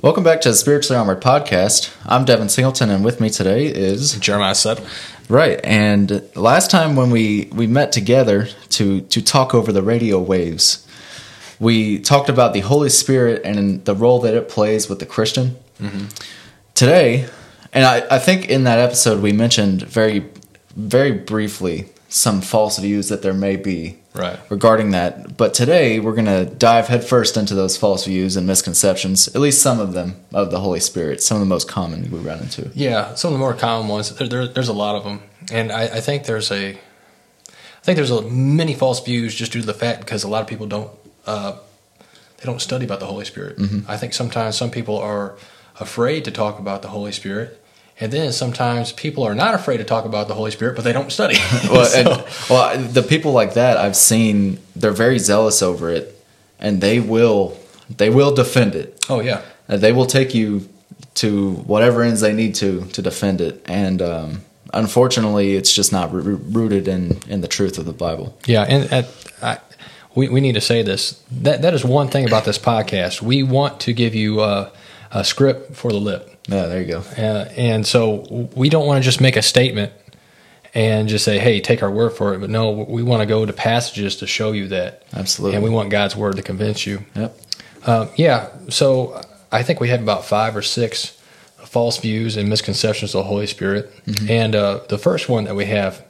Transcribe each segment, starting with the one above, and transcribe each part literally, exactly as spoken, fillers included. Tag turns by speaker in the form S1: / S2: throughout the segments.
S1: Welcome back to the Spiritually Armored Podcast. I'm Devin Singleton, and with me today is
S2: Jeremiah Settle.
S1: Right, and last time when we, we met together to, to talk over the radio waves, we talked about the Holy Spirit and the role that it plays with the Christian. Mm-hmm. Today, and I, I think in that episode we mentioned very, very briefly some false views that there may be
S2: right.
S1: regarding that. But today we're going to dive headfirst into those false views and misconceptions, at least some of them, of the Holy Spirit, some of the most common we run into.
S2: Yeah, some of the more common ones. There, there, there's a lot of them. And I, I think there's a, I think there's a, many false views just due to the fact because a lot of people don't, uh, they don't study about the Holy Spirit. Mm-hmm. I think sometimes some people are afraid to talk about the Holy Spirit. And then sometimes people are not afraid to talk about the Holy Spirit, but they don't study.
S1: well, so. and, well, the people like that I've seen, they're very zealous over it, and they will they will defend it.
S2: Oh yeah,
S1: uh, they will take you to whatever ends they need to to defend it. And um, unfortunately, it's just not r- rooted in, in the truth of the Bible.
S2: Yeah, and at, I, we we need to say this. That that is one thing about this podcast. We want to give you uh, a script for the lip.
S1: Yeah, there you go.
S2: Uh, and so we don't want to just make a statement and just say, hey, take our word for it. But no, we want to go to passages to show you that.
S1: Absolutely.
S2: And we want God's word to convince you.
S1: Yep.
S2: Uh, yeah, so I think we have about five or six false views and misconceptions of the Holy Spirit. Mm-hmm. And uh, the first one that we have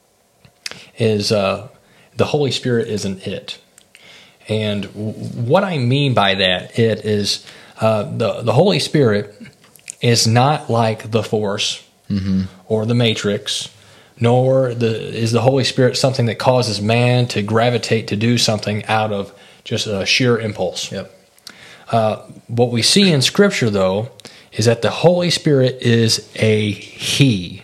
S2: is uh, the Holy Spirit is an it. And w- what I mean by that, it is uh, the, the Holy Spirit is not like the Force mm-hmm. or the Matrix, nor the, is the Holy Spirit something that causes man to gravitate to do something out of just a sheer impulse.
S1: Yep.
S2: Uh, what we see in Scripture, though, is that the Holy Spirit is a He.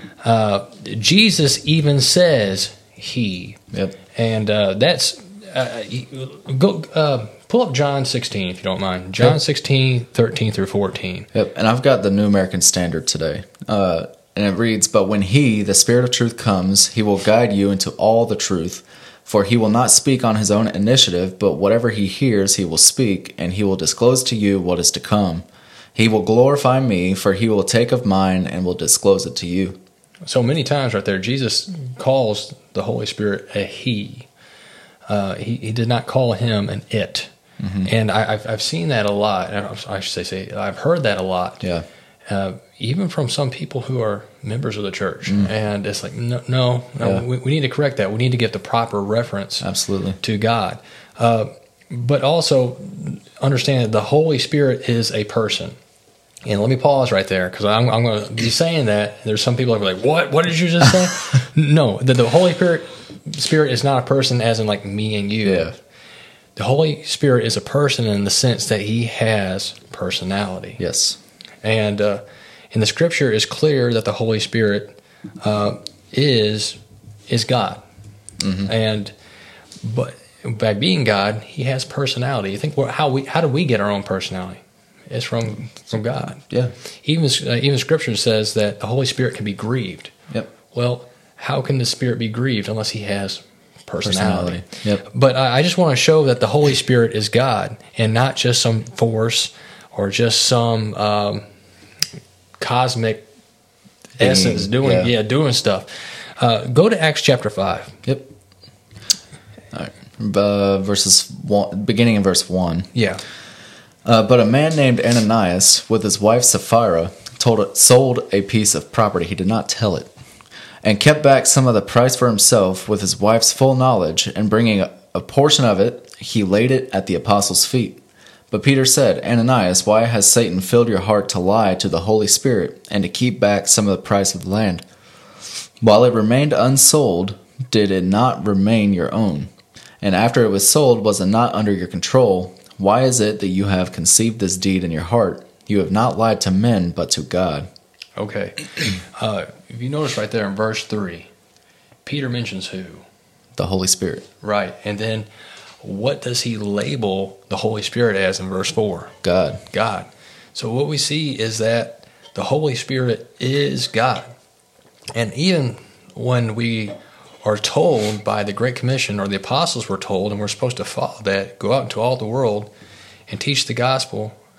S2: Uh, Jesus even says He.
S1: Yep.
S2: And uh, that's uh, go. Uh, Pull up John sixteen, if you don't mind. John yep. sixteen, thirteen through fourteen.
S1: Yep, and I've got the New American Standard today. Uh, and it reads, "But when He, the Spirit of truth, comes, He will guide you into all the truth. For He will not speak on His own initiative, but whatever He hears, He will speak, and He will disclose to you what is to come. He will glorify Me, for He will take of mine and will disclose it to you."
S2: So many times right there, Jesus calls the Holy Spirit a He. Uh, he, he did not call Him an it. Mm-hmm. And I, I've I've seen that a lot. I should say, say I've heard that a lot.
S1: Yeah.
S2: Uh, even from some people who are members of the church, mm. and it's like no, no, no
S1: yeah.
S2: we, we need to correct that. We need to get the proper reference,
S1: absolutely,
S2: to God. Uh, but also understand that the Holy Spirit is a person. And let me pause right there because I'm, I'm going to be saying that. There's some people that are like, "What? What did you just say?" No, that the Holy Spirit Spirit is not a person, as in like me and you.
S1: Yeah.
S2: The Holy Spirit is a person in the sense that He has personality.
S1: Yes. And
S2: uh, in the Scripture is clear that the Holy Spirit uh, is is God. Mm-hmm. And but by being God, He has personality. You think well, how we how do we get our own personality? It's from from God.
S1: Yeah.
S2: Even uh, even Scripture says that the Holy Spirit can be grieved.
S1: Yep.
S2: Well, how can the Spirit be grieved unless He has personality?
S1: personality. Yep.
S2: But I, I just want to show that the Holy Spirit is God and not just some force or just some um, cosmic Thing. essence doing yeah. yeah doing stuff. Uh, go to Acts chapter five.
S1: Yep. All right. Uh, verses one, beginning in verse one.
S2: Yeah.
S1: Uh, but a man named Ananias, with his wife Sapphira, told it, sold a piece of property. He did not tell it, and kept back some of the price for himself with his wife's full knowledge, and bringing a, a portion of it, he laid it at the apostles' feet. But Peter said, Ananias, why has Satan filled your heart to lie to the Holy Spirit, and to keep back some of the price of the land? While it remained unsold, did it not remain your own? And after it was sold, was it not under your control? Why is it that you have conceived this deed in your heart? You have not lied to men, but to God.
S2: Okay. Uh, if you notice right there in verse three, Peter mentions who?
S1: The Holy Spirit.
S2: Right. And then what does he label the Holy Spirit as in verse four?
S1: God.
S2: God. So what we see is that the Holy Spirit is God. And even when we are told by the Great Commission, or the apostles were told, and we're supposed to follow that, go out into all the world and teach the gospel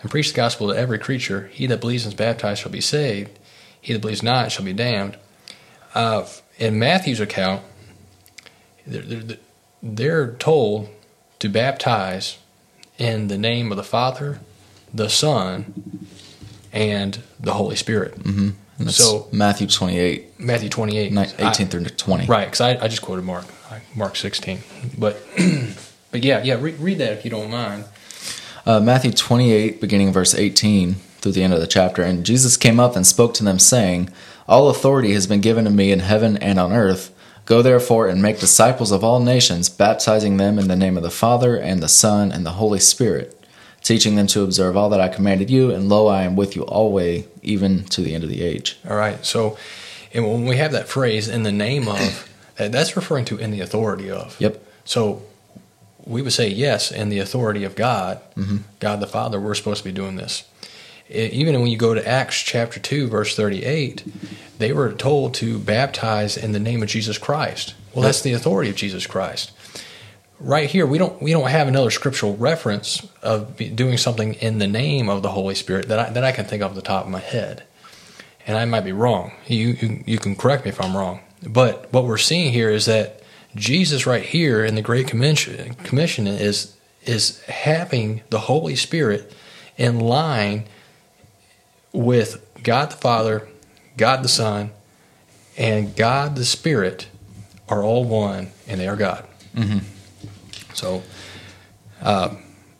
S2: and preach the gospel to every creature. He that believes and is baptized shall be saved. He that believes not shall be damned. Uh, in Matthew's account, they're, they're, they're told to baptize in the name of the Father, the Son, and the Holy Spirit.
S1: Mm-hmm. That's
S2: so
S1: Matthew twenty-eight.
S2: Matthew twenty-eight.
S1: eighteen through twenty.
S2: Right, because I, I just quoted Mark, Mark sixteen. But but yeah, yeah, read, read that if you don't mind.
S1: Uh, Matthew twenty-eight, beginning verse eighteen through the end of the chapter. And Jesus came up and spoke to them, saying, All authority has been given to me in heaven and on earth. Go therefore and make disciples of all nations, baptizing them in the name of the Father and the Son and the Holy Spirit, teaching them to observe all that I commanded you, and lo, I am with you always, even to the end of the age.
S2: All right, so and when we have that phrase, in the name of, that's referring to in the authority of.
S1: Yep.
S2: So we would say, yes, in the authority of God,
S1: mm-hmm.
S2: God the Father, we're supposed to be doing this. Even when you go to Acts chapter two, verse thirty-eight, they were told to baptize in the name of Jesus Christ. Well, that's the authority of Jesus Christ. Right here, we don't we don't have another scriptural reference of doing something in the name of the Holy Spirit that I, that I can think of off the top of my head, and I might be wrong. You, you you can correct me if I'm wrong. But what we're seeing here is that Jesus, right here in the Great Commission, Commission is is having the Holy Spirit in line with God the Father, God the Son, and God the Spirit are all one, and they are God.
S1: Mm-hmm.
S2: So, uh,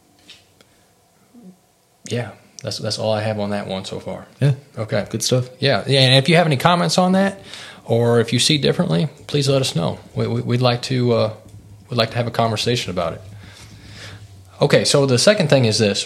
S2: yeah, that's that's all I have on that one so far.
S1: Yeah.
S2: Okay.
S1: Good stuff.
S2: Yeah, yeah. And if you have any comments on that, or if you see differently, please let us know. We, we, we'd like to uh, we'd like to have a conversation about it. Okay. So the second thing is this,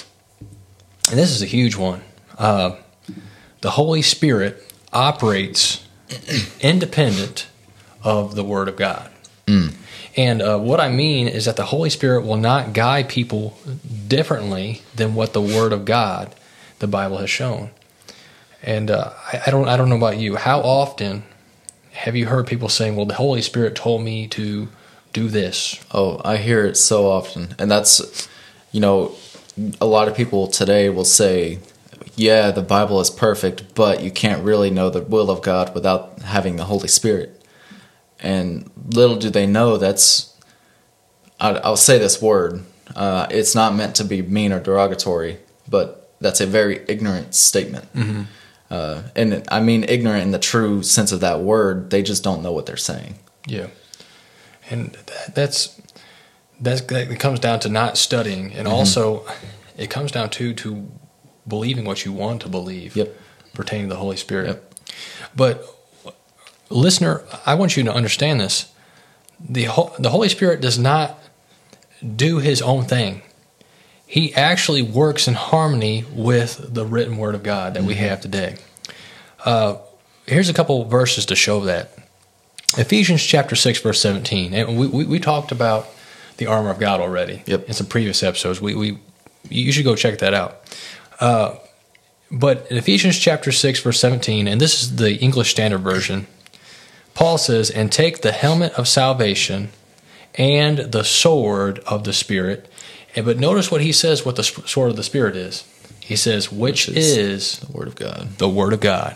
S2: and this is a huge one. Uh, the Holy Spirit operates independent of the Word of God.
S1: Mm.
S2: And uh, what I mean is that the Holy Spirit will not guide people differently than what the Word of God, the Bible, has shown. And uh, I, I don't, I don't know about you. How often have you heard people saying, "Well, the Holy Spirit told me to do this"?
S1: Oh, I hear it so often, and that's, you know, a lot of people today will say, "Yeah, the Bible is perfect, but you can't really know the will of God without having the Holy Spirit." And little do they know that's, I'll say this word, uh, it's not meant to be mean or derogatory, but that's a very ignorant statement.
S2: Mm-hmm.
S1: Uh, and I mean ignorant in the true sense of that word. They just don't know what they're saying.
S2: Yeah. And that, that's, that's, that comes down to not studying. And mm-hmm. also, it comes down to, to believing what you want to believe
S1: yep.
S2: pertaining to the Holy Spirit.
S1: Yep.
S2: But listener, I want you to understand this. The the Holy Spirit does not do his own thing. He actually works in harmony with the written Word of God that mm-hmm. we have today. Uh, here's a couple verses to show that. Ephesians chapter six, verse seventeen. And we, we, we talked about the armor of God already
S1: yep.
S2: in some previous episodes. We, we You should go check that out. Uh, but in Ephesians chapter six, verse seventeen, and this is the English Standard Version, Paul says, "And take the helmet of salvation and the sword of the Spirit." And, but notice what he says what the sword of the Spirit is. He says, which, which is, is
S1: the Word of God.
S2: The Word of God.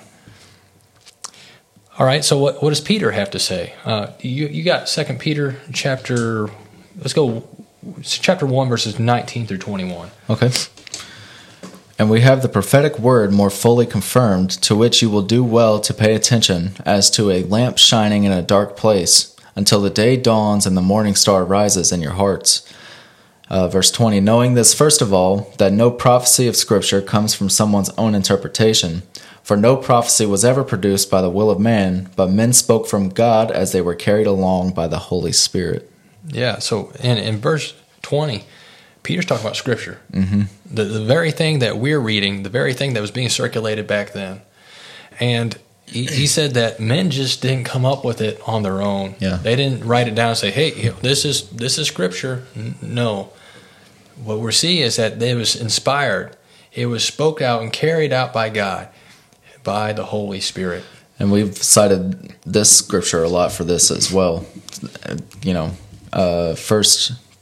S2: All right, so what, what does Peter have to say? Uh, you, you got Second Peter chapter, let's go, chapter one, verses nineteen through twenty-one.
S1: Okay. "And we have the prophetic word more fully confirmed, to which you will do well to pay attention, as to a lamp shining in a dark place, until the day dawns and the morning star rises in your hearts." Uh, verse twenty, "Knowing this, first of all, that no prophecy of Scripture comes from someone's own interpretation. For no prophecy was ever produced by the will of man, but men spoke from God as they were carried along by the Holy Spirit."
S2: Yeah, so in, in verse twenty, Peter's talking about Scripture.
S1: Mm-hmm.
S2: The, the very thing that we're reading, the very thing that was being circulated back then. And he, he said that men just didn't come up with it on their own.
S1: Yeah.
S2: They didn't write it down and say, "Hey, this is this is Scripture." N- no. What we're seeing is that it was inspired. It was spoke out and carried out by God, by the Holy Spirit.
S1: And we've cited this scripture a lot for this as well. You know, uh, First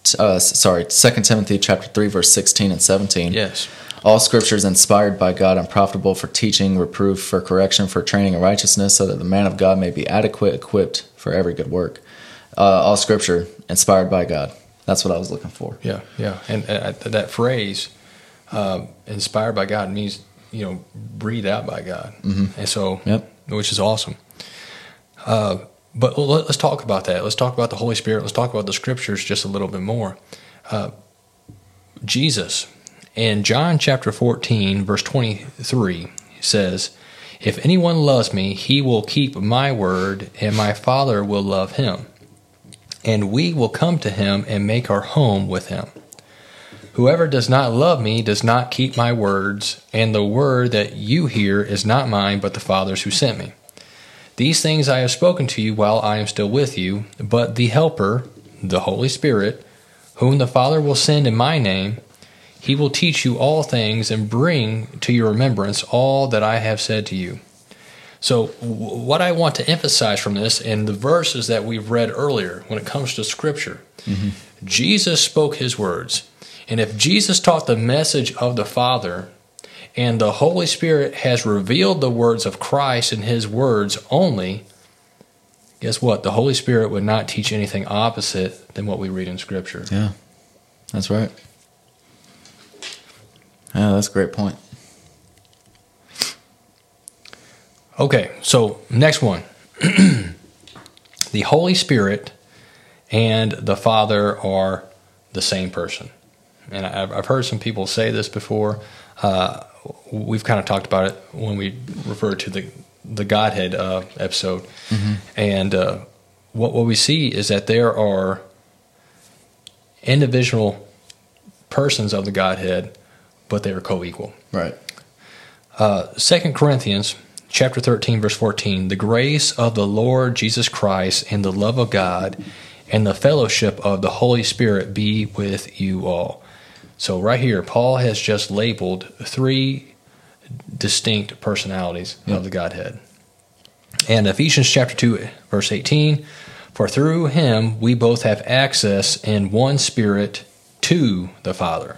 S1: uh, sorry, Second Timothy chapter three, verse sixteen and seventeen.
S2: Yes.
S1: All scripture is inspired by God and profitable for teaching, reproof, for correction, for training in righteousness, so that the man of God may be adequate, equipped for every good work. Uh, all scripture inspired by God. That's what I was looking for.
S2: Yeah, yeah. And uh, that phrase, uh, inspired by God, means, you know, breathed out by God. Mm-hmm. And so,
S1: yep.
S2: Which is awesome. Uh, but let's talk about that. Let's talk about the Holy Spirit. Let's talk about the scriptures just a little bit more. Uh, Jesus, in John chapter fourteen, verse twenty-three, says, "If anyone loves me, he will keep my word, and my Father will love him. And we will come to him and make our home with him. Whoever does not love me does not keep my words, and the word that you hear is not mine, but the Father's who sent me. These things I have spoken to you while I am still with you, but the Helper, the Holy Spirit, whom the Father will send in my name, he will teach you all things and bring to your remembrance all that I have said to you." So what I want to emphasize from this in the verses that we've read earlier when it comes to Scripture, mm-hmm. Jesus spoke his words. And if Jesus taught the message of the Father and the Holy Spirit has revealed the words of Christ in his words only, guess what? The Holy Spirit would not teach anything opposite than what we read in Scripture.
S1: Yeah, that's right. Yeah, that's a great point.
S2: Okay, so next one. The Holy Spirit and the Father are the same person. And I've, I've heard some people say this before. Uh, we've kind of talked about it when we referred to the the Godhead uh, episode. Mm-hmm. And uh, what, what we see is that there are individual persons of the Godhead, but they are co-equal.
S1: Right.
S2: Uh, Second Corinthians chapter thirteen, verse fourteen, "The grace of the Lord Jesus Christ and the love of God and the fellowship of the Holy Spirit be with you all." So right here, Paul has just labeled three distinct personalities yep. of the Godhead. And Ephesians chapter two, verse eighteen, "For through him we both have access in one Spirit to the Father."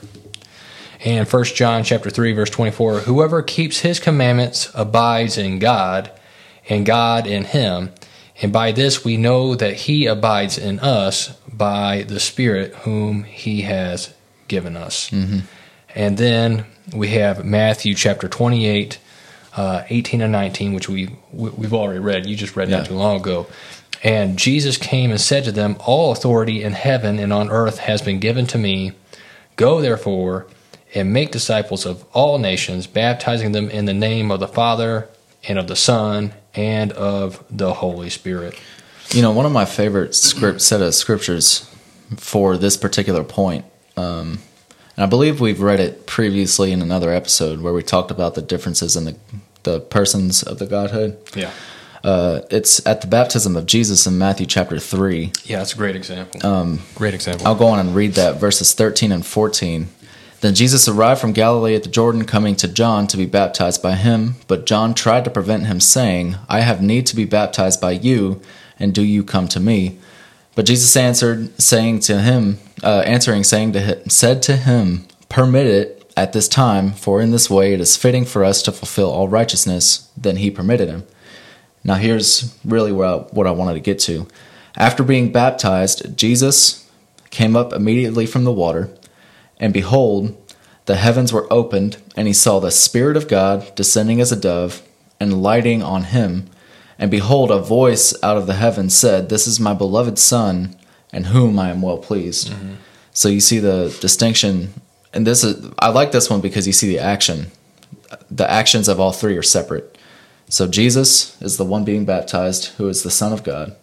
S2: And First John chapter three, verse twenty-four, "Whoever keeps his commandments abides in God, and God in him. And by this we know that he abides in us by the Spirit whom he has given us." Mm-hmm. And then we have Matthew chapter twenty-eight, uh, eighteen and nineteen, which we, we've already read. You just read
S1: yeah.
S2: that too long ago. "And Jesus came and said to them, All authority in heaven and on earth has been given to me. Go therefore and make disciples of all nations, baptizing them in the name of the Father and of the Son and of the Holy Spirit."
S1: You know, one of my favorite script set of scriptures for this particular point, um, and I believe we've read it previously in another episode where we talked about the differences in the the persons of the Godhead.
S2: Yeah.
S1: Uh, it's at the baptism of Jesus in Matthew chapter three.
S2: Yeah, that's a great example.
S1: Um,
S2: great example.
S1: I'll go on and read that, verses thirteen and fourteen. "Then Jesus arrived from Galilee at the Jordan, coming to John to be baptized by him. But John tried to prevent him, saying, I have need to be baptized by you, and do you come to me? But Jesus answered, saying to him, uh, answering, saying to him, said to him, Permit it at this time, for in this way it is fitting for us to fulfill all righteousness. Then he permitted him." Now here's really what I, what I wanted to get to. "After being baptized, Jesus came up immediately from the water. And behold, the heavens were opened, and he saw the Spirit of God descending as a dove and lighting on him. And behold, a voice out of the heavens said, This is my beloved Son, in whom I am well pleased." Mm-hmm. So you see the distinction, and this is I like this one because you see the action. The actions of all three are separate. So Jesus is the one being baptized, who is the Son of God.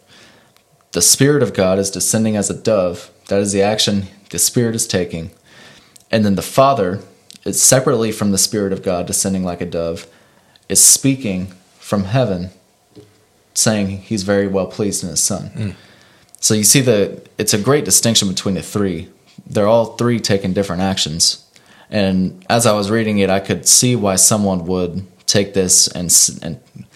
S1: The Spirit of God is descending as a dove. That is the action the Spirit is taking. And then the Father is separately from the Spirit of God descending like a dove, is speaking from heaven, saying he's very well pleased in his Son. Mm. So you see the it's a great distinction between the three. They're all three taking different actions. And as I was reading it, I could see why someone would take this and and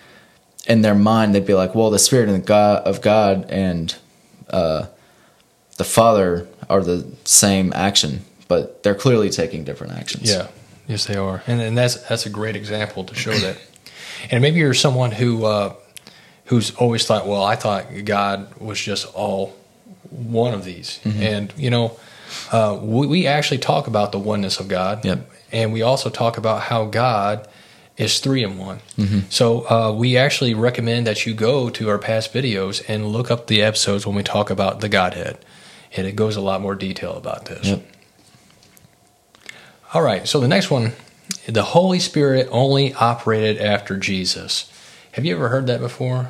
S1: in their mind they'd be like, well, the Spirit of God, of God and uh, the Father are the same action, but they're clearly taking different actions.
S2: Yeah, yes, they are, and and that's that's a great example to show that. And maybe you're someone who uh, who's always thought, well, I thought God was just all one of these, mm-hmm. and you know, uh, we, we actually talk about the oneness of God,
S1: yep.
S2: and we also talk about how God is three in one.
S1: Mm-hmm.
S2: So uh, we actually recommend that you go to our past videos and look up the episodes when we talk about the Godhead, and it goes a lot more detail about this.
S1: Yep.
S2: All right, so the next one, the Holy Spirit only operated after Jesus. Have you ever heard that before?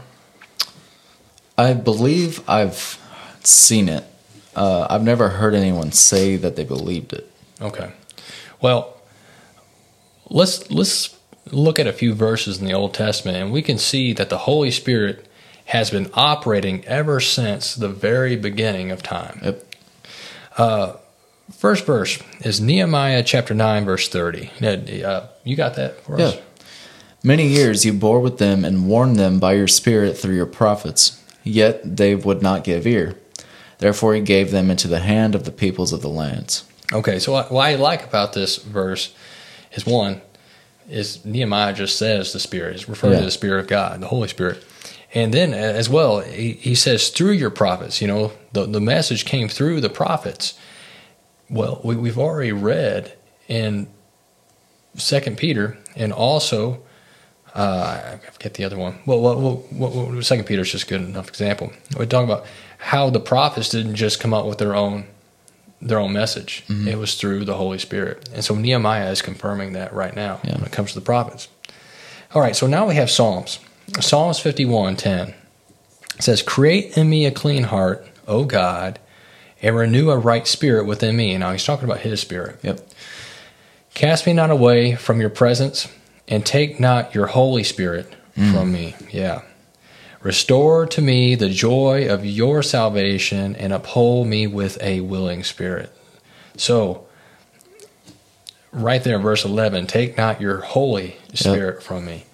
S1: I believe I've seen it. Uh, I've never heard anyone say that they believed it.
S2: Okay. Well, let's let's look at a few verses in the Old Testament, and we can see that the Holy Spirit has been operating ever since the very beginning of time.
S1: Yep.
S2: Uh, first verse is Nehemiah chapter nine, verse thirty. Uh, you got that for us?
S1: Yeah. Many years you bore with them and warned them by your Spirit through your prophets, yet they would not give ear. Therefore he gave them into the hand of the peoples of the lands.
S2: Okay, so what I like about this verse is, one, is Nehemiah just says the Spirit. He's referring
S1: yeah.
S2: to the Spirit of God, the Holy Spirit. And then as well, he, he says through your prophets. You know, the, the message came through the prophets. Well, we, we've already read in Second Peter, and also, uh, I forget the other one. Well, well, well, well Second Peter is just a good enough example. We're talking about how the prophets didn't just come up with their own their own message. Mm-hmm. It was through the Holy Spirit. And so Nehemiah is confirming that right now yeah. when it comes to the prophets. All right, so now we have Psalms. Psalms fifty-one ten. It says, "Create in me a clean heart, O God, and renew a right spirit within me." Now he's talking about his spirit.
S1: Yep.
S2: "Cast me not away from your presence, and take not your Holy Spirit mm. from me." Yeah. "Restore to me the joy of your salvation, and uphold me with a willing spirit." So, right there in verse eleven, take not your Holy Spirit yep. from me.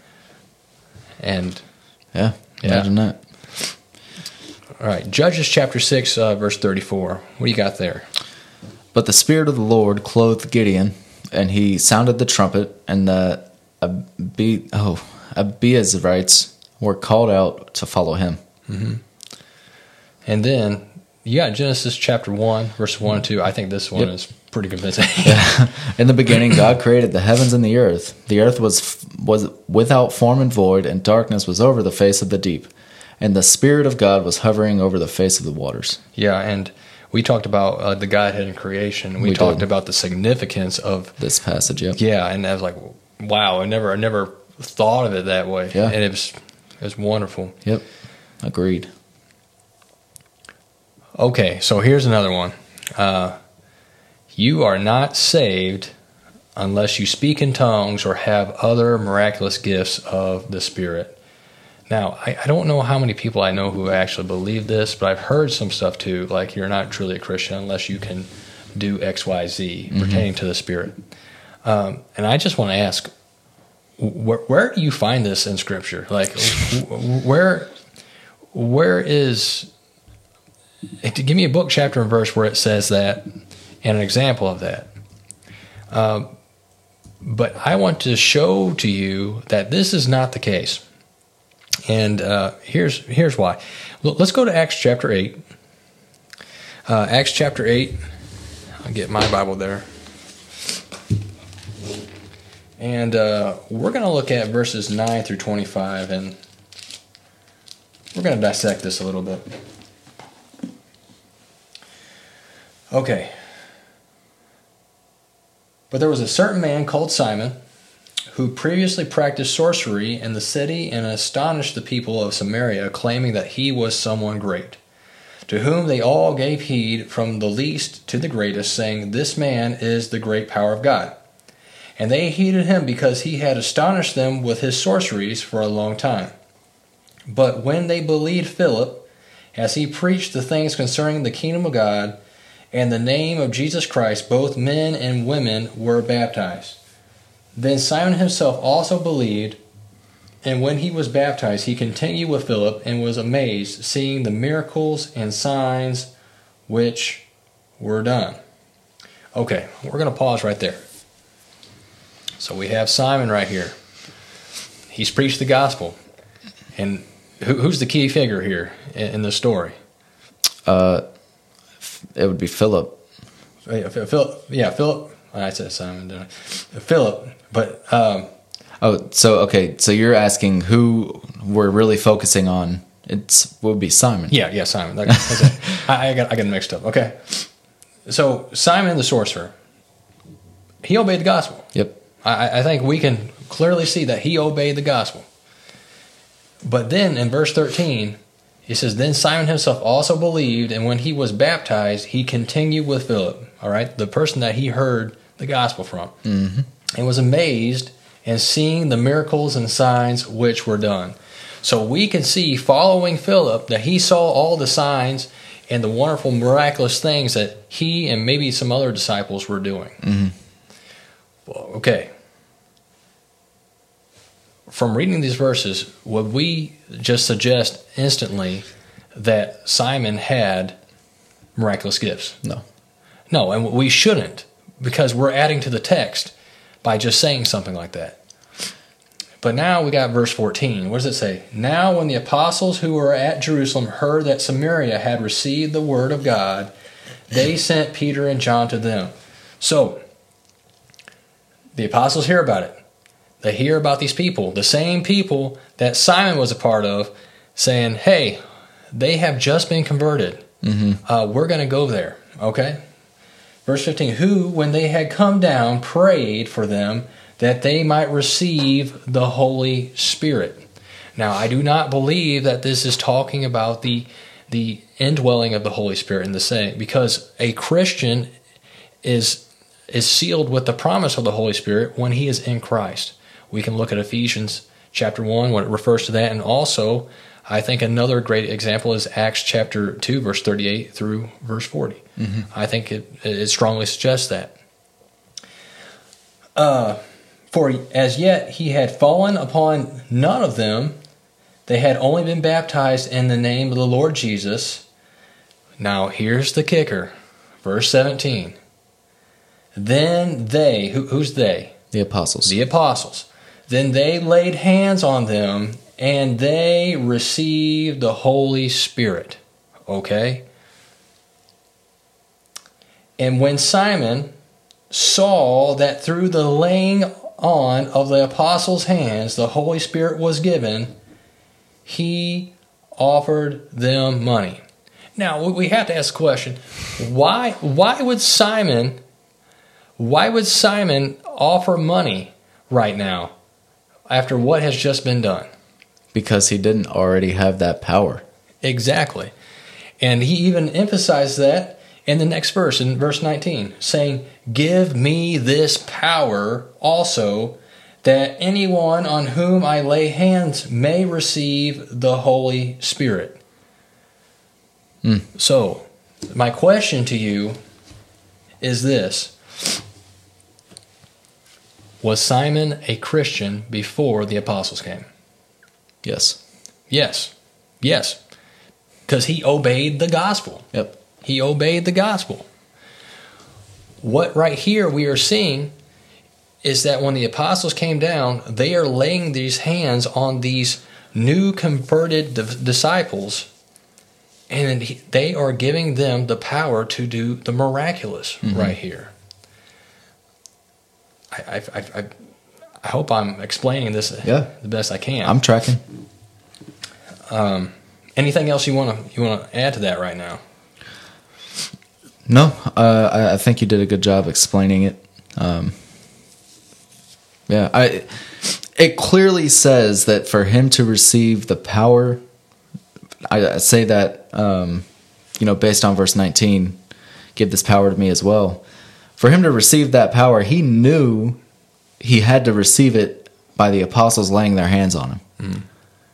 S2: And
S1: yeah, imagine yeah. that.
S2: All right, Judges chapter six, uh, verse thirty-four. What do you got there?
S1: "But the Spirit of the Lord clothed Gideon, and he sounded the trumpet, and the Abi- oh, Abiezrites were called out to follow him."
S2: Mm-hmm. And then you got Genesis chapter one, verse one and two. I think this one yep. is pretty convincing.
S1: yeah. "In the beginning, God created the heavens and the earth. The earth was was without form and void, and darkness was over the face of the deep. And the Spirit of God was hovering over the face of the waters."
S2: Yeah, and we talked about uh, the Godhead in creation. We, we talked did. about the significance of
S1: this passage. Yep.
S2: Yeah, and I was like, wow, I never, I never thought of it that way.
S1: Yeah.
S2: And it was, it was wonderful.
S1: Yep, agreed.
S2: Okay, so here's another one. Uh, you are not saved unless you speak in tongues or have other miraculous gifts of the Spirit. Now, I, I don't know how many people I know who actually believe this, but I've heard some stuff too, like you're not truly a Christian unless you can do X, Y, Z mm-hmm. pertaining to the Spirit. Um, and I just want to ask, where, where do you find this in Scripture? Like, where, where is... Give me a book, chapter, and verse where it says that, and an example of that. Uh, but I want to show to you that this is not the case. And uh, here's here's why. Let's go to Acts chapter eight. Uh, Acts chapter eight. I'll get my Bible there. And uh, we're going to look at verses nine through twenty-five, and we're going to dissect this a little bit. Okay. "But there was a certain man called Simon, who previously practiced sorcery in the city and astonished the people of Samaria, claiming that he was someone great, to whom they all gave heed from the least to the greatest, saying, 'This man is the great power of God.' And they heeded him because he had astonished them with his sorceries for a long time. But when they believed Philip, as he preached the things concerning the kingdom of God and the name of Jesus Christ, both men and women were baptized. Then Simon himself also believed, and when he was baptized, he continued with Philip and was amazed, seeing the miracles and signs which were done. Okay, we're going to pause right there. So we have Simon right here. He's preached the gospel. And who, who's the key figure here in, in the story?
S1: Uh, it would be Philip.
S2: Yeah, Philip. Yeah, Philip. I said Simon, didn't I? Philip. But um,
S1: oh, so okay. So you're asking who we're really focusing on? It's would be Simon.
S2: Yeah, yeah, Simon. That, that's it. I, I got I got mixed up. Okay. So Simon the sorcerer, he obeyed the gospel.
S1: Yep.
S2: I, I think we can clearly see that he obeyed the gospel. But then in verse thirteen, it says, "Then Simon himself also believed, and when he was baptized, he continued with Philip." All right, the person that he heard the gospel from,
S1: Mm-hmm.
S2: and was amazed and seeing the miracles and signs which were done. So we can see, following Philip, that he saw all the signs and the wonderful, miraculous things that he and maybe some other disciples were doing.
S1: Mm-hmm.
S2: Well, okay. From reading these verses, would we just suggest instantly that Simon had miraculous gifts?
S1: No.
S2: No, and we shouldn't, because we're adding to the text by just saying something like that. But now we got verse fourteen. What does it say? "Now when the apostles who were at Jerusalem heard that Samaria had received the word of God, they sent Peter and John to them." So, the apostles hear about it. They hear about these people, the same people that Simon was a part of, saying, "Hey, they have just been converted.
S1: Mm-hmm.
S2: Uh, we're going to go there." Okay? Verse fifteen, "Who, when they had come down, prayed for them that they might receive the Holy Spirit." Now, I do not believe that this is talking about the the indwelling of the Holy Spirit in the saying, because a Christian is is sealed with the promise of the Holy Spirit when he is in Christ. We can look at Ephesians chapter one when it refers to that, and also I think another great example is Acts chapter two, verse thirty-eight through verse forty. Mm-hmm. I think it, it strongly suggests that. Uh, For as yet he had fallen upon none of them. They had only been baptized in the name of the Lord Jesus. Now here's the kicker. Verse seventeen. "Then they," who, who's they?
S1: The apostles.
S2: The apostles. "Then they laid hands on them, and they received the Holy Spirit." Okay? "And when Simon saw that through the laying on of the apostles' hands the Holy Spirit was given, he offered them money." Now we have to ask the question: Why? Why would Simon? Why would Simon offer money right now after what has just been done?
S1: Because he didn't already have that power.
S2: Exactly, and he even emphasized that in the next verse, in verse nineteen, saying, "Give me this power also, that anyone on whom I lay hands may receive the Holy Spirit."
S1: Mm.
S2: So, my question to you is this: was Simon a Christian before the apostles came?
S1: Yes.
S2: Yes. Yes. Because he obeyed the gospel.
S1: Yep.
S2: He obeyed the gospel. What right here we are seeing is that when the apostles came down, they are laying these hands on these new converted disciples, and they are giving them the power to do the miraculous. Mm-hmm. Right here. I, I, I, I hope I'm explaining this
S1: yeah.
S2: the best I can.
S1: I'm tracking.
S2: Um, anything else you want to you want to add to that right now?
S1: No, uh, I, I think you did a good job explaining it. Um, yeah, I. It clearly says that for him to receive the power, I, I say that, um, you know, based on verse nineteen, give this power to me as well. For him to receive that power, he knew he had to receive it by the apostles laying their hands on him. Mm.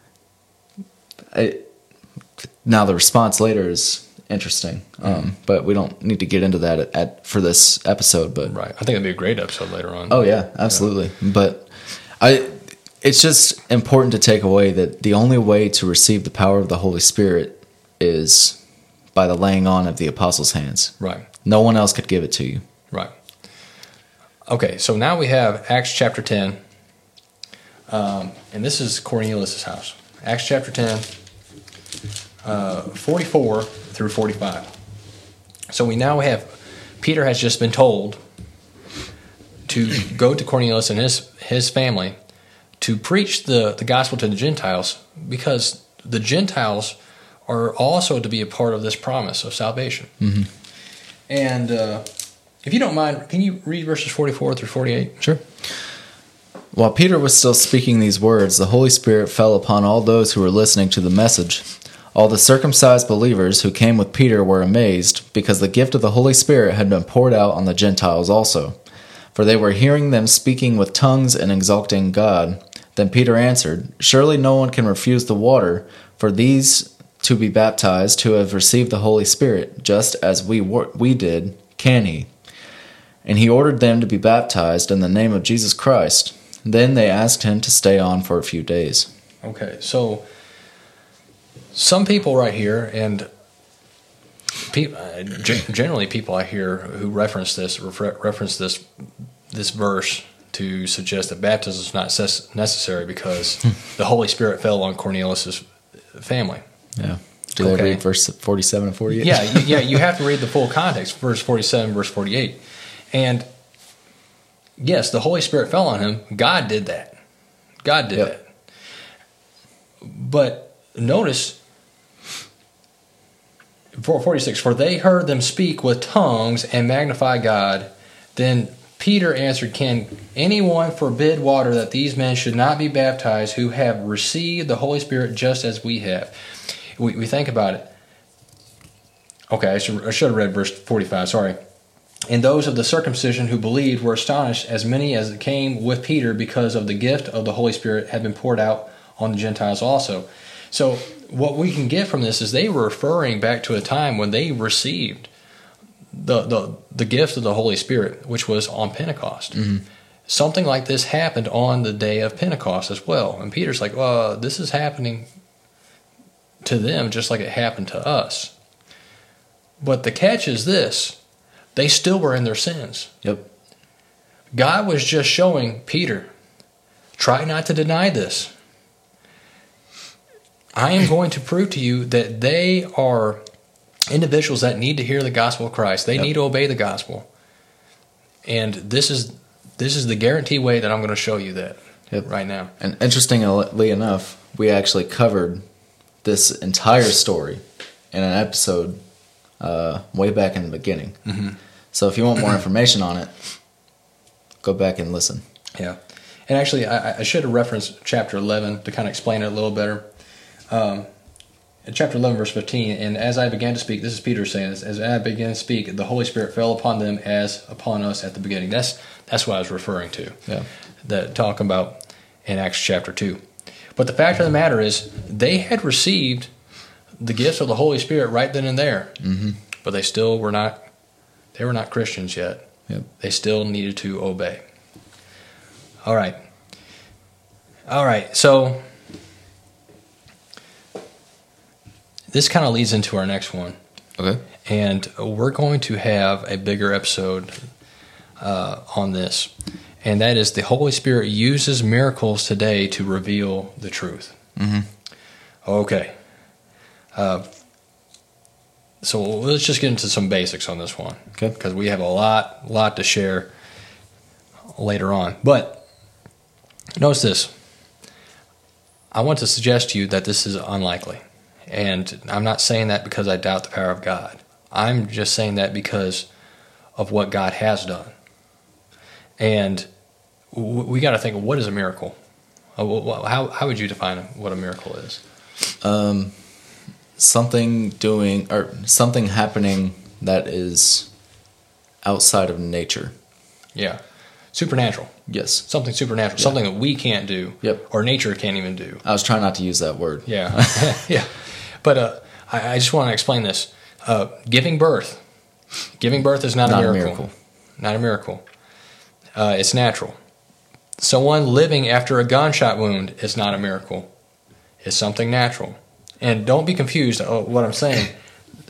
S1: I, now the response later is interesting, um, but we don't need to get into that at, at for this episode. But
S2: right, I think it'd be a great episode later on.
S1: Oh yeah, absolutely. Yeah. But I, it's just important to take away that the only way to receive the power of the Holy Spirit is by the laying on of the apostles' hands.
S2: Right.
S1: No one else could give it to you.
S2: Right. Okay, so now we have Acts chapter ten, um, and this is Cornelius' house. Acts chapter ten, uh, forty-four through forty-five. So we now have, Peter has just been told to go to Cornelius and his, his family to preach the, the gospel to the Gentiles, because the Gentiles are also to be a part of this promise of salvation.
S1: Mm-hmm.
S2: And uh, if you don't mind, can you read verses forty-four through forty-eight?
S1: Sure. While Peter was still speaking these words, the Holy Spirit fell upon all those who were listening to the message. All the circumcised believers who came with Peter were amazed, because the gift of the Holy Spirit had been poured out on the Gentiles also. For they were hearing them speaking with tongues and exalting God. Then Peter answered, "Surely no one can refuse the water for these to be baptized who have received the Holy Spirit, just as we were, we did, can he?" And he ordered them to be baptized in the name of Jesus Christ. Then they asked him to stay on for a few days.
S2: Okay, so some people right here, and pe- uh, g- generally people I hear who reference this refer- reference this this verse to suggest that baptism is not ses- necessary because the Holy Spirit fell on Cornelius' family.
S1: Yeah. Do they
S2: Okay.
S1: read verse forty-seven and forty-eight?
S2: Yeah, you, yeah, you have to read the full context, verse forty-seven, verse forty-eight. And yes, the Holy Spirit fell on him. God did that. God did
S1: Yep.
S2: that. But notice, forty-six, for they heard them speak with tongues and magnify God. Then Peter answered, "Can anyone forbid water that these men should not be baptized who have received the Holy Spirit just as we have?" We, we think about it. Okay, I should, I should have read verse forty-five, sorry. And those of the circumcision who believed were astonished, as many as came with Peter, because of the gift of the Holy Spirit had been poured out on the Gentiles also. So what we can get from this is they were referring back to a time when they received the the, the gift of the Holy Spirit, which was on Pentecost. Mm-hmm. Something like this happened on the day of Pentecost as well. And Peter's like, well, this is happening to them just like it happened to us. But the catch is this: they still were in their sins.
S1: Yep.
S2: God was just showing Peter, try not to deny this. I am going to prove to you that they are individuals that need to hear the gospel of Christ. They yep. need to obey the gospel. And this is this is the guaranteed way that I'm going to show you that yep. right now.
S1: And interestingly enough, we actually covered this entire story in an episode uh, way back in the beginning. Mm-hmm. So if you want more information on it, go back and listen.
S2: Yeah. And actually, I, I should have referenced chapter eleven to kind of explain it a little better. Um, in chapter eleven, verse fifteen, and as I began to speak, this is Peter saying this, as I began to speak, the Holy Spirit fell upon them as upon us at the beginning. That's that's what I was referring to. Yeah. That talking about in Acts chapter two. But the fact of the matter is, they had received the gifts of the Holy Spirit right then and there, mm-hmm. but they still were not. They were not Christians yet. Yep. They still needed to obey. All right. All right. So this kind of leads into our next one.
S1: Okay.
S2: And we're going to have a bigger episode uh, on this. And that is the Holy Spirit uses miracles today to reveal the truth. Mm-hmm. Okay. Uh, so let's just get into some basics on this one.
S1: Okay.
S2: Because we have a lot, lot to share later on. But notice this. I want to suggest to you that this is unlikely. And I'm not saying that because I doubt the power of God. I'm just saying that because of what God has done. And we got to think, what is a miracle? How how would you define what a miracle is?
S1: Um, something doing or something happening that is outside of nature.
S2: Yeah, supernatural.
S1: Yes,
S2: something supernatural, yeah. Something that we can't do.
S1: Yep,
S2: or nature can't even do.
S1: I was trying not to use that word.
S2: Yeah, yeah. But uh, I, I just want to explain this. Uh, giving birth, giving birth is not, not a, miracle. a miracle. Not a miracle. Uh, it's natural. Someone living after a gunshot wound is not a miracle. It's something natural. And don't be confused. Oh, what I'm saying,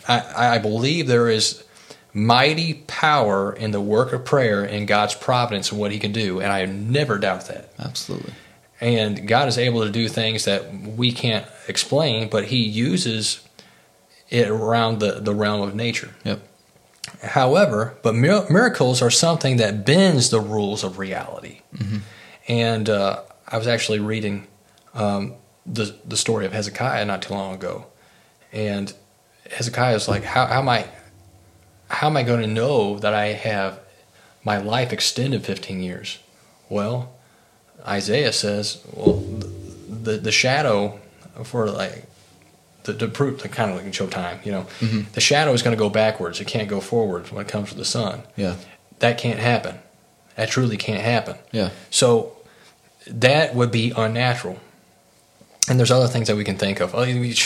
S2: I, I believe there is mighty power in the work of prayer and God's providence and what He can do, and I never doubt that.
S1: Absolutely.
S2: And God is able to do things that we can't explain, but He uses it around the, the realm of nature.
S1: Yep.
S2: However, but mir- miracles are something that bends the rules of reality.
S1: Mm-hmm.
S2: And uh, I was actually reading um, the the story of Hezekiah not too long ago, and Hezekiah was like, "How, how am I? How am I going to know that I have my life extended fifteen years?" Well, Isaiah says, "Well, the the shadow for like." To, to prove, to kind of like show time, you know,
S1: Mm-hmm.
S2: the shadow is going to go backwards. It can't go forward when it comes to the sun.
S1: Yeah.
S2: That can't happen. That truly can't happen.
S1: Yeah.
S2: So that would be unnatural. And there's other things that we can think of.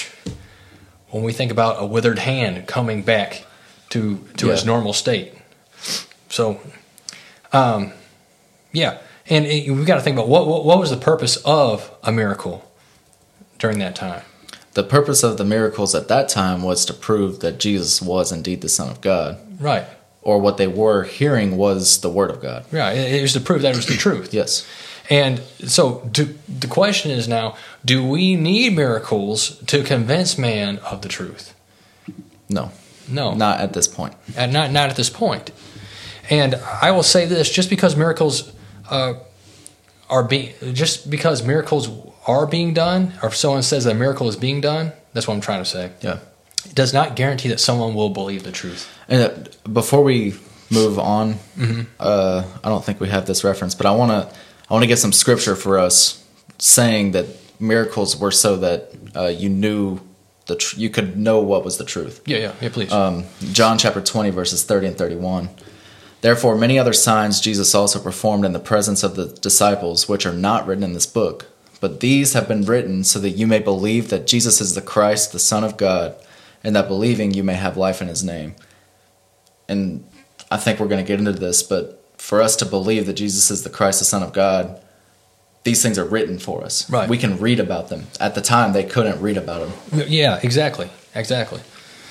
S2: When we think about a withered hand coming back to to
S1: Yeah.
S2: its normal state. So, um, yeah, and it, we've got to think about what, what what was the purpose of a miracle during that time.
S1: The purpose of the miracles at that time was to prove that Jesus was indeed the Son of God.
S2: Right.
S1: Or what they were hearing was the Word of God.
S2: Right. It was to prove that it was the truth.
S1: Yes.
S2: And so do, the question is now, do we need miracles to convince man of the truth?
S1: No.
S2: No.
S1: Not at this point.
S2: And not, not at this point. And I will say this, just because miracles uh, are being, just because miracles are being done, or if someone says that a miracle is being done, that's what I'm trying to say.
S1: Yeah.
S2: It does not guarantee that someone will believe the truth.
S1: And uh, before we move on,
S2: Mm-hmm.
S1: uh, I don't think we have this reference, but I want to I want to get some scripture for us saying that miracles were so that uh, you knew the tr- you could know what was the truth.
S2: Yeah, yeah, yeah, please.
S1: Um, John chapter twenty verses thirty and thirty-one. Therefore, many other signs Jesus also performed in the presence of the disciples, which are not written in this book. But these have been written so that you may believe that Jesus is the Christ, the Son of God, and that believing you may have life in His name. And I think we're going to get into this, but for us to believe that Jesus is the Christ, the Son of God, these things are written for us.
S2: Right.
S1: We can read about them. At the time, they couldn't read about them.
S2: Yeah, exactly, exactly.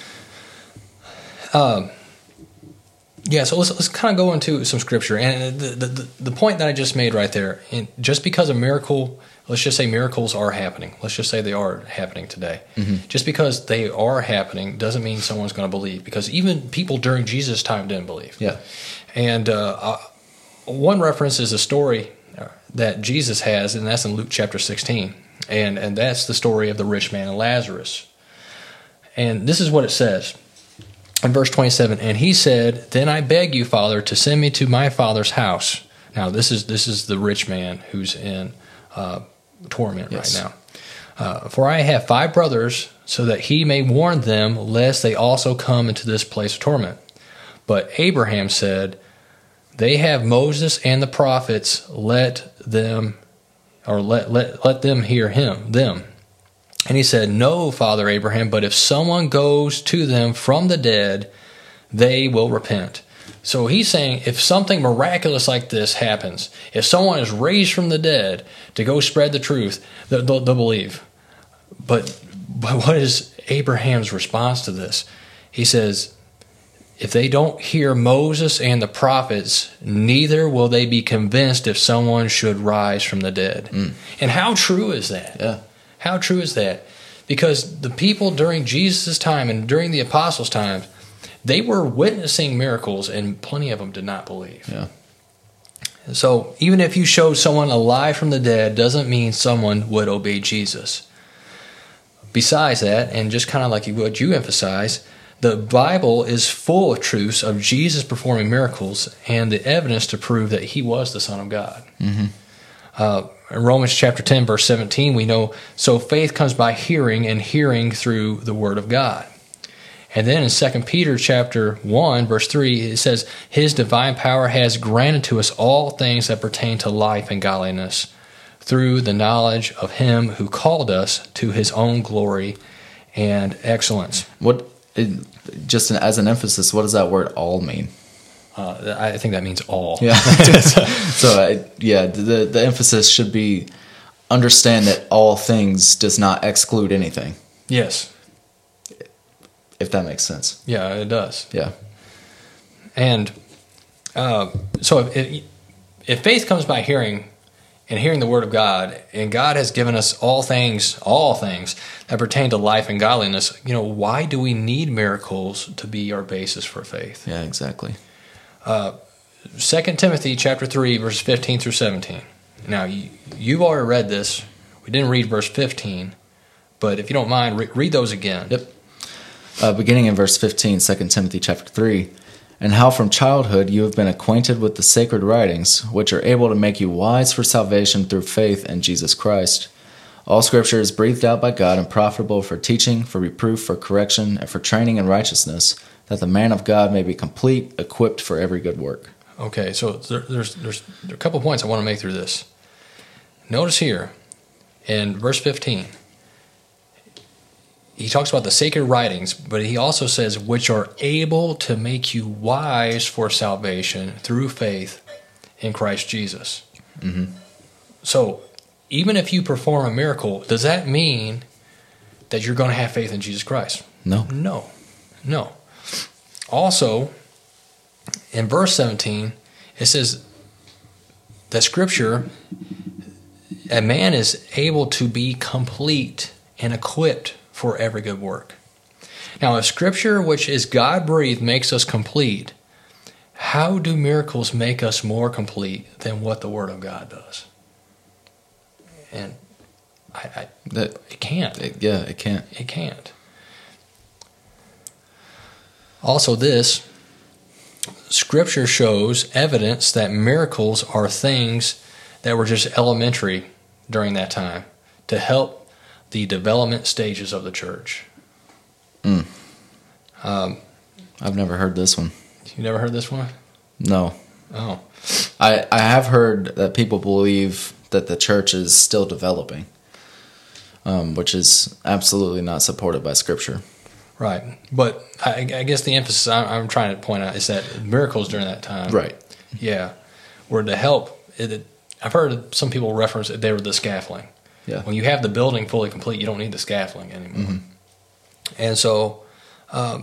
S2: Um, yeah, so let's let's kind of go into some scripture, and the the, the point that I just made right there, and just because a miracle, let's just say miracles are happening. Let's just say they are happening today.
S1: Mm-hmm.
S2: Just because they are happening doesn't mean someone's going to believe, because even people during Jesus' time didn't believe.
S1: Yeah.
S2: And uh, uh, one reference is a story that Jesus has, and that's in Luke chapter sixteen. And, and that's the story of the rich man and Lazarus. And this is what it says in verse twenty-seven. And he said, "Then I beg you, Father, to send me to my father's house." Now, this is this is the rich man who's in uh, torment
S1: Yes.
S2: right now. Uh, "For I have five brothers, so that he may warn them, lest they also come into this place of torment." But Abraham said, "They have Moses and the prophets, let them or let, let, let them hear him them." And he said, "No, Father Abraham, but if someone goes to them from the dead, they will repent." So he's saying if something miraculous like this happens, if someone is raised from the dead to go spread the truth, they'll, they'll, they'll believe. But, but what is Abraham's response to this? He says, if they don't hear Moses and the prophets, neither will they be convinced if someone should rise from the dead. Mm. And how true is that?
S1: Yeah.
S2: How true is that? Because the people during Jesus' time and during the apostles' times, they were witnessing miracles, and plenty of them did not believe.
S1: Yeah.
S2: So even if you showed someone alive from the dead, doesn't mean someone would obey Jesus. Besides that, and just kind of like what you emphasize, the Bible is full of truths of Jesus performing miracles and the evidence to prove that He was the Son of God.
S1: Mm-hmm.
S2: Uh, in Romans chapter ten, verse seventeen, we know, "So faith comes by hearing, and hearing through the Word of God." And then in Second Peter chapter one, verse three, it says, "His divine power has granted to us all things that pertain to life and godliness, through the knowledge of Him who called us to His own glory and excellence."
S1: What, it, just an, as an emphasis, what does that word "all" mean?
S2: Uh, I think that means all.
S1: Yeah. so, I, yeah, the the emphasis should be understand that all things does not exclude anything.
S2: Yes.
S1: if that makes sense.
S2: Yeah, it does.
S1: Yeah.
S2: And uh, so if, it, if faith comes by hearing and hearing the word of God, and God has given us all things, all things that pertain to life and godliness, you know, why do we need miracles to be our basis for faith?
S1: Yeah, exactly.
S2: Uh, Second Timothy chapter three, verses fifteen through seventeen. Now, you, you've already read this. We didn't read verse fifteen, but if you don't mind, re- read those again.
S1: Yep. Uh, beginning in verse fifteen, Second Timothy chapter three. And how from childhood you have been acquainted with the sacred writings, which are able to make you wise for salvation through faith in Jesus Christ. All Scripture is breathed out by God and profitable for teaching, for reproof, for correction, and for training in righteousness, that the man of God may be complete, equipped for every good work.
S2: Okay, so there, there's, there's there are a couple of points I want to make through this. Notice here, in verse fifteen, he talks about the sacred writings, but he also says, which are able to make you wise for salvation through faith in Christ Jesus.
S1: Mm-hmm.
S2: So, even if you perform a miracle, does that mean that you're going to have faith in Jesus Christ?
S1: No.
S2: No. No. Also, in verse seventeen, it says that Scripture, a man is able to be complete and equipped for every good work. Now, if Scripture, which is God-breathed, makes us complete, how do miracles make us more complete than what the Word of God does? And I, I
S1: That,
S2: it can't.
S1: it, yeah, it can't.
S2: It can't. Also, this Scripture shows evidence that miracles are things that were just elementary during that time to help the development stages of the church.
S1: Mm.
S2: Um,
S1: I've never heard this one.
S2: you never heard this one?
S1: No.
S2: Oh.
S1: I, I have heard that people believe that the church is still developing, um, which is absolutely not supported by Scripture.
S2: Right. But I, I guess the emphasis I'm, I'm trying to point out is that miracles during that time,
S1: Right.
S2: yeah, were to help. It, I've heard some people reference that they were the scaffolding.
S1: Yeah.
S2: When you have the building fully complete, you don't need the scaffolding anymore.
S1: Mm-hmm.
S2: And so um,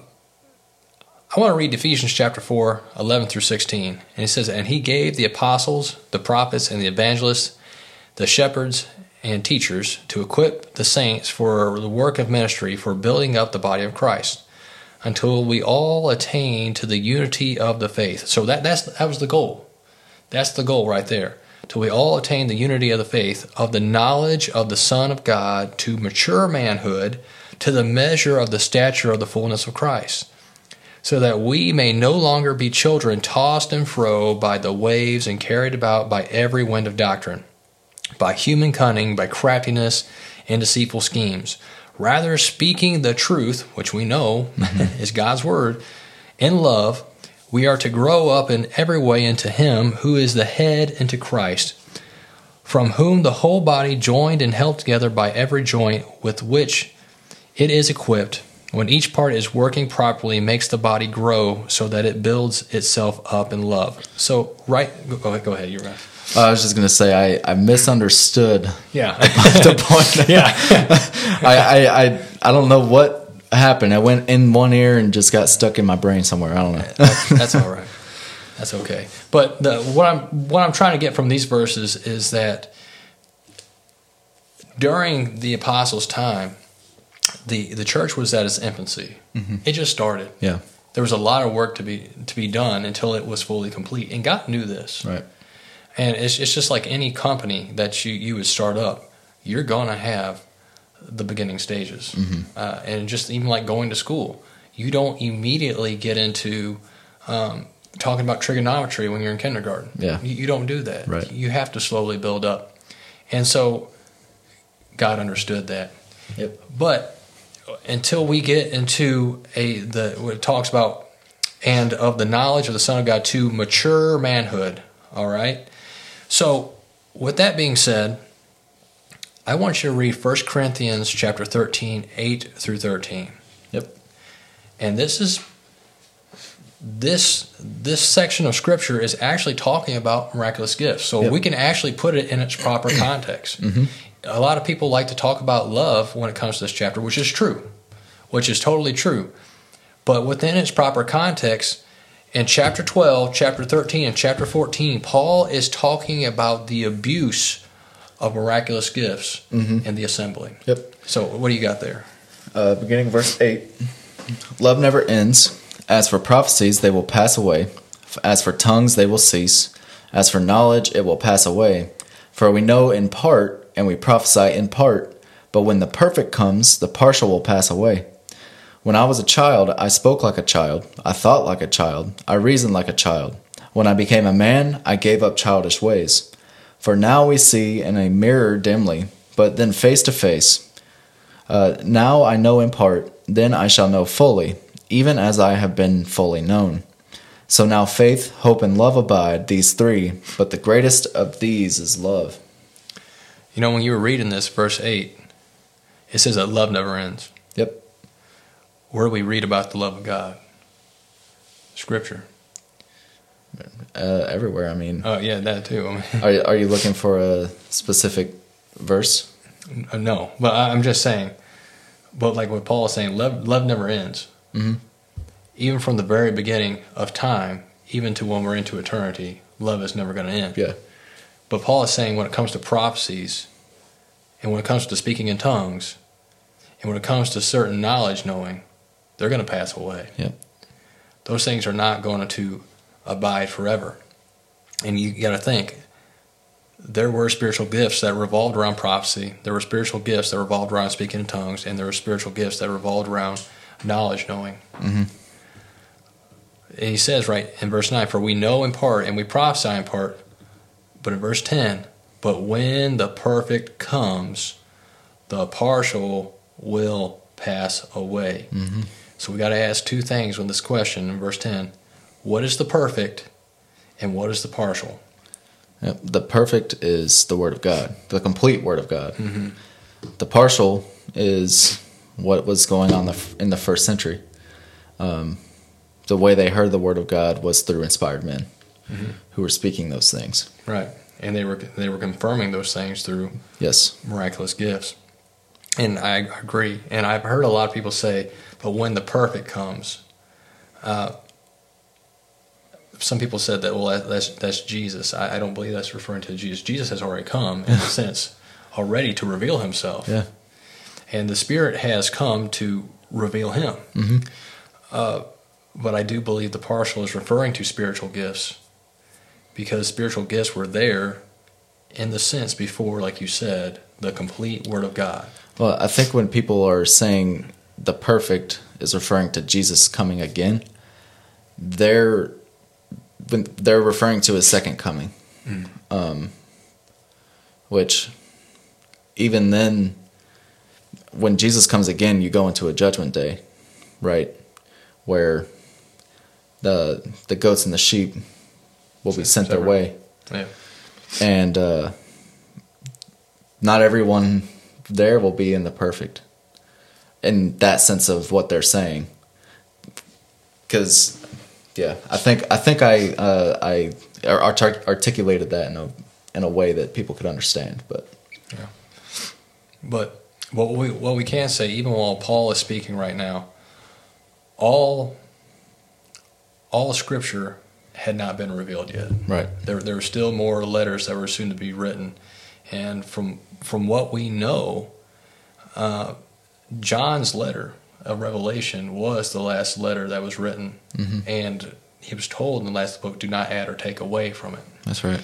S2: I want to read Ephesians chapter four, eleven through sixteen. And it says, and he gave the apostles, the prophets, and the evangelists, the shepherds, and teachers to equip the saints for the work of ministry, for building up the body of Christ, until we all attain to the unity of the faith. So that that's that was the goal. That's the goal right there. Till we all attain the unity of the faith, of the knowledge of the Son of God, to mature manhood, to the measure of the stature of the fullness of Christ, so that we may no longer be children tossed and fro by the waves and carried about by every wind of doctrine, by human cunning, by craftiness and deceitful schemes. Rather, speaking the truth, which we know is God's word, in love, we are to grow up in every way into Him who is the head, into Christ, from whom the whole body, joined and held together by every joint with which it is equipped, when each part is working properly, makes the body grow so that it builds itself up in love. So, right, go ahead, go ahead, you're right.
S1: Uh, I was just going to say, I, I misunderstood
S2: Yeah.
S1: the point.
S2: Yeah.
S1: I, I, I, I don't know what happened. I went in one ear and just got stuck in my brain somewhere. I don't know.
S2: that's, that's all right. That's okay. But the, what I'm what I'm trying to get from these verses is that during the apostles' time, the, the church was at its infancy. Mm-hmm. It just started.
S1: Yeah.
S2: There was a lot of work to be to be done until it was fully complete, and God knew this.
S1: Right.
S2: And it's it's just like any company that you, you would start up. You're going to have the beginning stages. Mm-hmm. Uh, and just even like going to school, you don't immediately get into um, talking about trigonometry when you're in kindergarten.
S1: Yeah.
S2: You, you don't do that.
S1: Right.
S2: You have to slowly build up. And so God understood that.
S1: Yep.
S2: But until we get into a the what it talks about, and of the knowledge of the Son of God to mature manhood, all right? So with that being said, I want you to read First Corinthians chapter thirteen, eight through thirteen.
S1: Yep.
S2: And this is this this section of Scripture is actually talking about miraculous gifts. So
S1: Yep.
S2: we can actually put it in its proper context.
S1: Mm-hmm.
S2: A lot of people like to talk about love when it comes to this chapter, which is true, which is totally true. But within its proper context, in chapter twelve, chapter thirteen, and chapter fourteen, Paul is talking about the abuse of miraculous gifts
S1: Mm-hmm.
S2: in the assembly.
S1: Yep.
S2: So what do you got there?
S1: Uh, beginning verse eight. Love never ends. As for prophecies, they will pass away. As for tongues, they will cease. As for knowledge, it will pass away. For we know in part, and we prophesy in part. But when the perfect comes, the partial will pass away. When I was a child, I spoke like a child. I thought like a child. I reasoned like a child. When I became a man, I gave up childish ways. For now we see in a mirror dimly, but then face to face. Uh, now I know in part, then I shall know fully, even as I have been fully known. So now faith, hope, and love abide, these three, but the greatest of these is love.
S2: You know, when you were reading this, verse eight, it says that love never ends.
S1: Yep.
S2: Where do we read about the love of God? Scripture.
S1: Uh, everywhere, I mean.
S2: Oh, yeah, that too. I mean,
S1: Are you, are you looking for a specific verse?
S2: no, but I- I'm just saying, but like what Paul is saying, love, love never ends.
S1: Mm-hmm.
S2: Even from the very beginning of time, even to when we're into eternity, love is never going to end.
S1: Yeah.
S2: But Paul is saying when it comes to prophecies, and when it comes to speaking in tongues, and when it comes to certain knowledge knowing, they're going to pass away.
S1: Yep.
S2: Those things are not going to abide forever. And you got to think, there were spiritual gifts that revolved around prophecy. There were spiritual gifts that revolved around speaking in tongues, and there were spiritual gifts that revolved around knowledge knowing.
S1: Mm-hmm.
S2: And he says right in verse nine, for we know in part and we prophesy in part. But in verse ten, but when the perfect comes, the partial will pass away.
S1: Mm-hmm.
S2: So we got to ask two things with this question in verse ten. What is the perfect and what is the partial?
S1: Yep. The perfect is the Word of God, the complete Word of God.
S2: Mm-hmm.
S1: The partial is what was going on the, in the first century. Um, the way they heard the Word of God was through inspired men
S2: Mm-hmm.
S1: who were speaking those things.
S2: Right. And they were they were confirming those things through
S1: Yes.
S2: miraculous gifts. And I agree. And I've heard a lot of people say, but when the perfect comes, uh, some people said that, well, that, that's that's Jesus. I, I don't believe that's referring to Jesus. Jesus has already come, in a sense, already to reveal himself.
S1: Yeah.
S2: And the Spirit has come to reveal him.
S1: Mm-hmm.
S2: Uh, but I do believe the partial is referring to spiritual gifts, because spiritual gifts were there in the sense before, like you said, the complete Word of God.
S1: Well, I think when people are saying the perfect is referring to Jesus coming again, they're when they're referring to his second coming.
S2: Mm.
S1: Um, which even then, when Jesus comes again, you go into a judgment day, right? Where the the goats and the sheep will be sent their way.
S2: Yeah.
S1: And uh, not everyone there will be in the perfect, in that sense of what they're saying. Because, yeah, I think I think I uh, I art- articulated that in a in a way that people could understand. But
S2: Yeah. But what we what we can say, even while Paul is speaking right now, all all Scripture had not been revealed yet.
S1: right,
S2: There there were still more letters that were soon to be written, and from from what we know, uh, John's letter of Revelation was the last letter that was written,
S1: mm-hmm.
S2: and he was told in the last book, "Do not add or take away from it."
S1: that's right.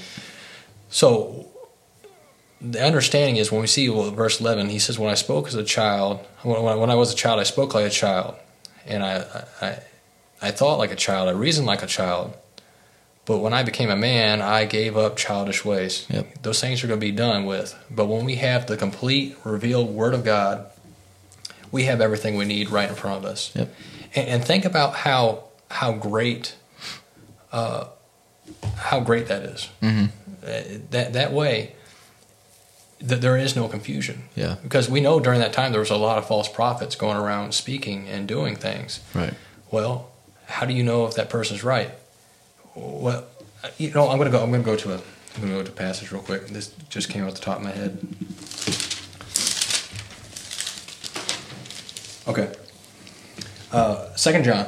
S2: So the understanding is when we see well, verse eleven, he says, "When I spoke as a child, when, when I was a child, I spoke like a child, and I, I, I thought like a child, I reasoned like a child. But when I became a man, I gave up childish ways."
S1: Yep.
S2: Those things are going to be done with. But when we have the complete revealed Word of God, we have everything we need right in front of us.
S1: Yep.
S2: And, and think about how how great, uh, how great that is.
S1: Mm-hmm.
S2: Uh, that that way, that there is no confusion.
S1: Yeah.
S2: Because we know during that time there was a lot of false prophets going around speaking and doing things.
S1: Right.
S2: Well, how do you know if that person's right? Well, you know, I'm gonna go. I'm gonna go to a. I'm gonna go to a passage real quick. This just came off the top of my head. Okay. Uh, Second John.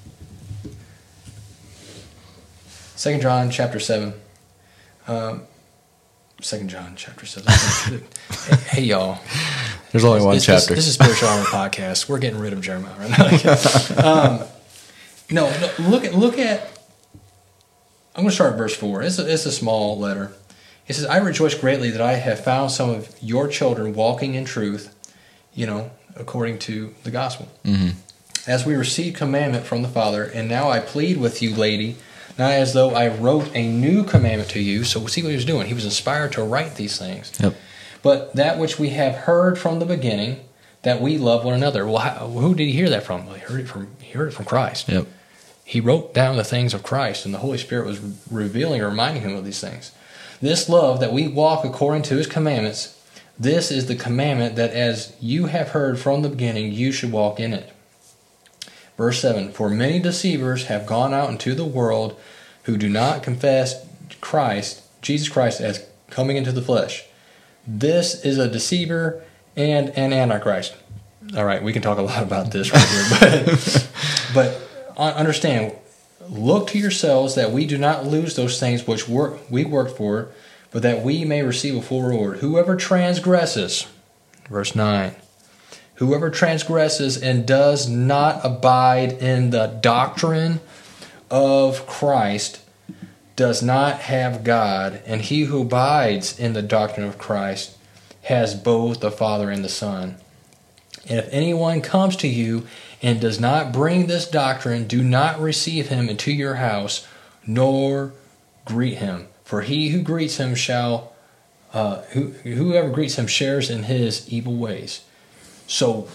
S2: Second John chapter seven. Um, Second John chapter seven. hey, hey, y'all.
S1: There's only one
S2: this,
S1: chapter.
S2: This, this is Spiritual Armor Podcast. We're getting rid of Jeremiah right now. um, no, no, look at look at. I'm going to start at verse four. It's a, it's a small letter. It says, "I rejoice greatly that I have found some of your children walking in truth, you know, according to the gospel.
S1: Mm-hmm.
S2: As we received commandment from the Father, and now I plead with you, lady, not as though I wrote a new commandment to you." So see what he was doing. He was inspired to write these things.
S1: Yep.
S2: "But that which we have heard from the beginning, that we love one another." Well, how, who did he hear that from? Well, he heard it from he heard it from Christ.
S1: Yep.
S2: He wrote down the things of Christ, and the Holy Spirit was revealing or reminding him of these things. "This love, that we walk according to his commandments, this is the commandment, that as you have heard from the beginning, you should walk in it." Verse seven, "For many deceivers have gone out into the world who do not confess Christ, Jesus Christ, as coming into the flesh. This is a deceiver and an antichrist." All right, we can talk a lot about this right here, but, but understand, "Look to yourselves that we do not lose those things which work, we worked for, but that we may receive a full reward. Whoever transgresses," verse nine, "whoever transgresses and does not abide in the doctrine of Christ does not have God, and he who abides in the doctrine of Christ has both the Father and the Son. And if anyone comes to you and does not bring this doctrine, do not receive him into your house, nor greet him. For he who greets him shall, uh, who, whoever greets him shares in his evil ways." So,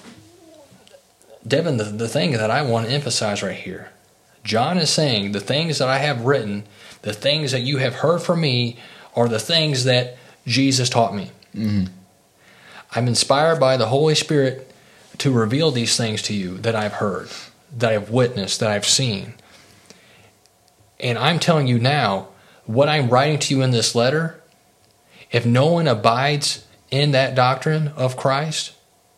S2: Devin, the, the thing that I want to emphasize right here, John is saying the things that I have written, the things that you have heard from me, are the things that Jesus taught me.
S1: Mm-hmm.
S2: I'm inspired by the Holy Spirit to reveal these things to you that I've heard, that I've witnessed, that I've seen. And I'm telling you now, what I'm writing to you in this letter, if no one abides in that doctrine of Christ,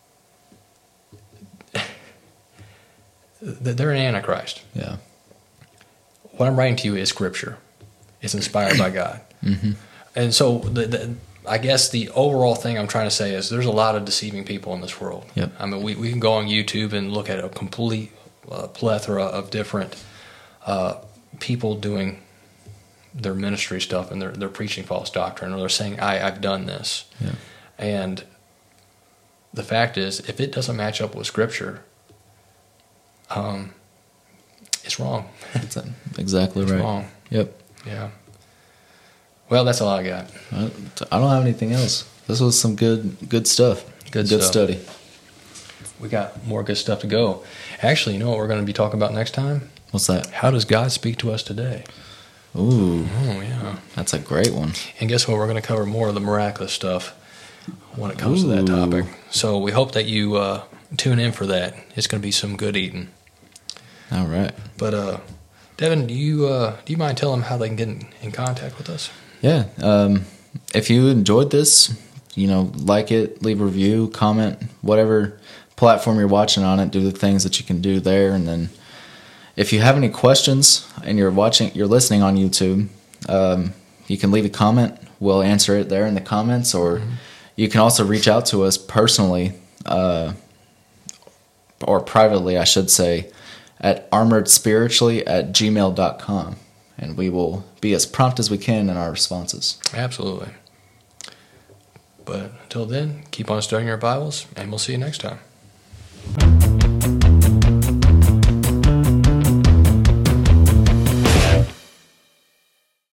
S2: they're an antichrist.
S1: Yeah.
S2: What I'm writing to you is Scripture. It's inspired by God.
S1: Mm-hmm.
S2: And so the, the, I guess the overall thing I'm trying to say is there's a lot of deceiving people in this world.
S1: Yep.
S2: I mean, we, we can go on YouTube and look at a complete uh, plethora of different uh, people doing their ministry stuff, and they're, they're preaching false doctrine, or they're saying, I, I've done this.
S1: Yeah.
S2: And the fact is, if it doesn't match up with Scripture, um, it's wrong.
S1: That's exactly
S2: It's
S1: right.
S2: wrong.
S1: Yep.
S2: Yeah. Well, that's all I got.
S1: I I don't have anything else. This was some good good stuff.
S2: Good
S1: good
S2: stuff.
S1: study.
S2: We got more good stuff to go. Actually, you know what we're going to be talking about next time?
S1: What's that?
S2: How does God speak to us today?
S1: Ooh,
S2: Oh, yeah.
S1: that's a great one.
S2: And guess what? We're going to cover more of the miraculous stuff when it comes to that
S1: Ooh.
S2: topic. So we hope that you uh, tune in for that. It's going to be some good eating.
S1: All right.
S2: But, uh, Devin, do you uh, do you mind telling them how they can get in, in contact with us?
S1: Yeah. Um, if you enjoyed this, you know, like it, leave a review, comment, whatever platform you're watching on it, do the things that you can do there. And then if you have any questions and you're watching, you're listening on YouTube, um, you can leave a comment. We'll answer it there in the comments, or mm-hmm. you can also reach out to us personally, uh, or privately, I should say, at armoredspiritually at gmail dot com. And we will be as prompt as we can in our responses.
S2: Absolutely. But until then, keep on studying your Bibles, and we'll see you next time.